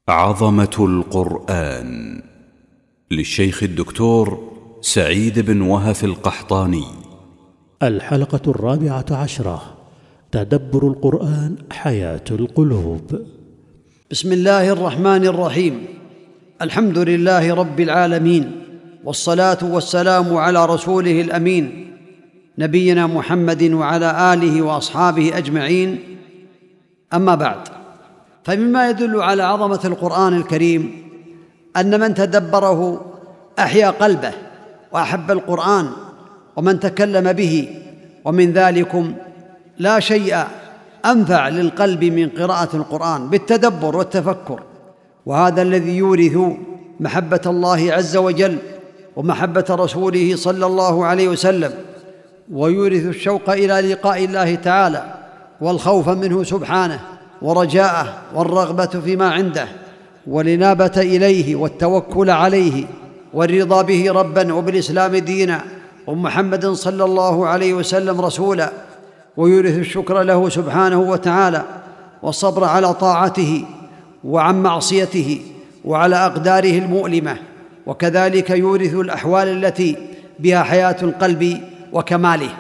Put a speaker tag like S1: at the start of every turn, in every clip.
S1: عظمة القرآن للشيخ الدكتور سعيد بن وهف القحطاني.
S2: الحلقة 14. تدبر القرآن حياة القلوب.
S3: بسم الله الرحمن الرحيم. الحمد لله رب العالمين، والصلاة والسلام على رسوله الأمين نبينا محمد وعلى آله وأصحابه أجمعين. أما بعد، فمما يدل على عظمة القرآن الكريم أن من تدبره أحيا قلبه وأحب القرآن ومن تكلم به، ومن ذلكم لا شيء أنفع للقلب من قراءة القرآن بالتدبر والتفكر، وهذا الذي يورث محبة الله عز وجل ومحبة رسوله صلى الله عليه وسلم، ويورث الشوق إلى لقاء الله تعالى والخوف منه سبحانه ورجاءه والرغبة فيما عنده والإنابة إليه والتوكل عليه والرضا به ربا وبالإسلام دينا ومحمد صلى الله عليه وسلم رسولا، ويورث الشكر له سبحانه وتعالى والصبر على طاعته وعن معصيته وعلى أقداره المؤلمة، وكذلك يورث الأحوال التي بها حياة القلب وكماله.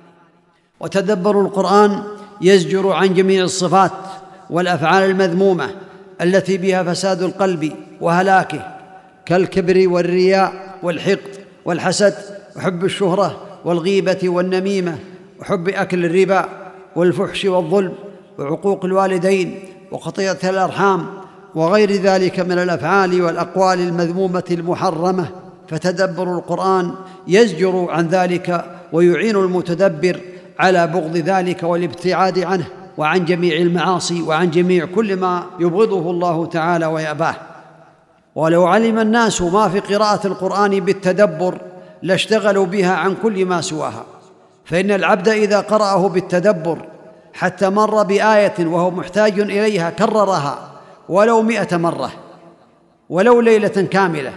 S3: وتدبر القرآن يزجر عن جميع الصفات والأفعال المذمومة التي بها فساد القلب وهلاكه، كالكبر والرياء والحقد والحسد وحب الشهرة والغيبة والنميمة وحب أكل الربا والفحش والظلم وعقوق الوالدين وقطيعة الأرحام وغير ذلك من الأفعال والأقوال المذمومة المحرمة. فتدبر القرآن يزجر عن ذلك ويعين المتدبر على بغض ذلك والابتعاد عنه وعن جميع المعاصي وعن جميع كل ما يبغضه الله تعالى ويأباه. ولو علم الناس ما في قراءة القرآن بالتدبر لاشتغلوا بها عن كل ما سواها، فإن العبد إذا قرأه بالتدبر حتى مر بآية وهو محتاج إليها كررها ولو 100 مرة ولو ليلة كاملة،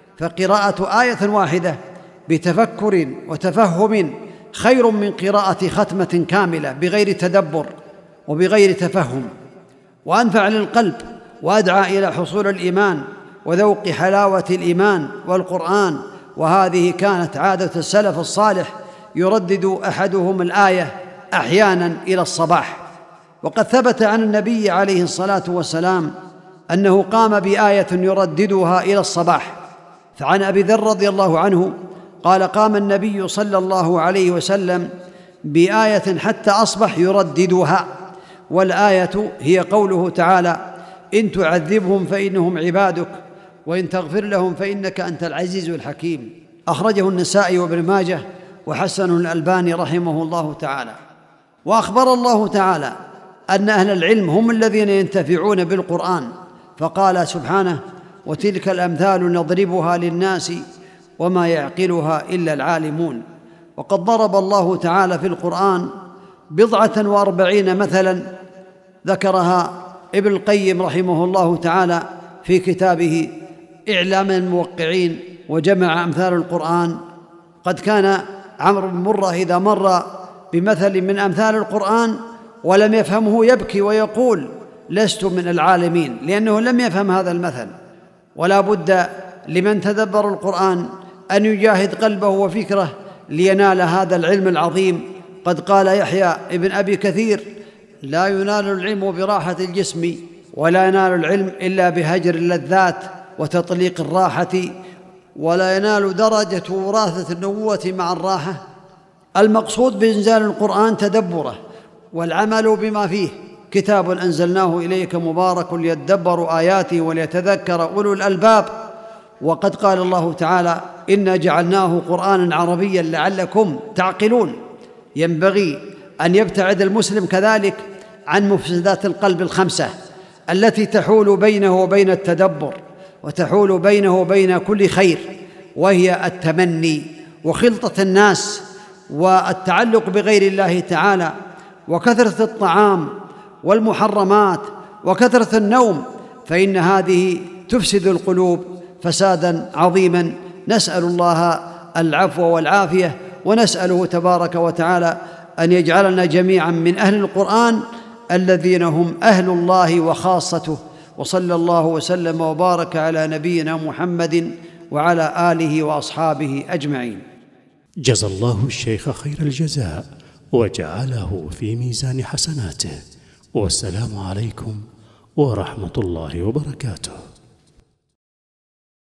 S3: فقراءة آية واحدة بتفكر وتفهم خير من قراءة ختمة كاملة بغير تدبر وبغير تفهم، وأنفع للقلب وأدعى إلى حصول الإيمان وذوق حلاوة الإيمان والقرآن. وهذه كانت عادة السلف الصالح، يردد أحدهم الآية أحيانا إلى الصباح. وقد ثبت عن النبي عليه الصلاة والسلام أنه قام بآية يرددها إلى الصباح، فعن أبي ذر رضي الله عنه قال: قام النبي صلى الله عليه وسلم بآية حتى أصبح يرددها، والآية هي قوله تعالى: إن تعذبهم فإنهم عبادك وإن تغفر لهم فإنك أنت العزيز الحكيم. أخرجه النسائي وابن ماجه وحسنه الألباني رحمه الله تعالى. وأخبر الله تعالى أن أهل العلم هم الذين ينتفعون بالقرآن، فقال سبحانه: وتلك الأمثال نضربها للناس وما يعقلها إلا العالمون. وقد ضرب الله تعالى في القرآن 40 مثلا ذكرها ابن القيم رحمه الله تعالى في كتابه إعلام الموقعين، وجمع أمثال القرآن. قد كان عمرو بن مرة إذا مر بمثل من أمثال القرآن ولم يفهمه يبكي ويقول: لست من العالمين، لأنه لم يفهم هذا المثل. ولا بد لمن تدبر القرآن أن يجاهد قلبه وفكره لينال هذا العلم العظيم. قد قال يحيى ابن أبي كثير: لا ينال العلم براحة الجسم، ولا ينال العلم إلا بهجر اللذات وتطليق الراحة، ولا ينال درجة وراثة النبوة مع الراحة. المقصود بإنزال القرآن تدبره والعمل بما فيه. كتاب أنزلناه إليك مبارك ليدبروا آياته وليتذكر أولو الألباب. وقد قال الله تعالى: إنا جعلناه قرآنا عربيا لعلكم تعقلون. ينبغي أن يبتعد المسلم كذلك عن مفسدات القلب 5 التي تحول بينه وبين التدبر وتحول بينه وبين كل خير، وهي التمني وخلطة الناس والتعلق بغير الله تعالى وكثرة الطعام والمحرمات وكثرة النوم، فإن هذه تفسد القلوب فسادا عظيما. نسأل الله العفو والعافية، ونسأله تبارك وتعالى أن يجعلنا جميعا من أهل القرآن الذين هم أهل الله وخاصته، وصلى الله وسلم وبارك على نبينا محمد وعلى آله وأصحابه أجمعين.
S2: جزى الله الشيخ خير الجزاء وجعله في ميزان حسناته. والسلام عليكم ورحمة الله وبركاته.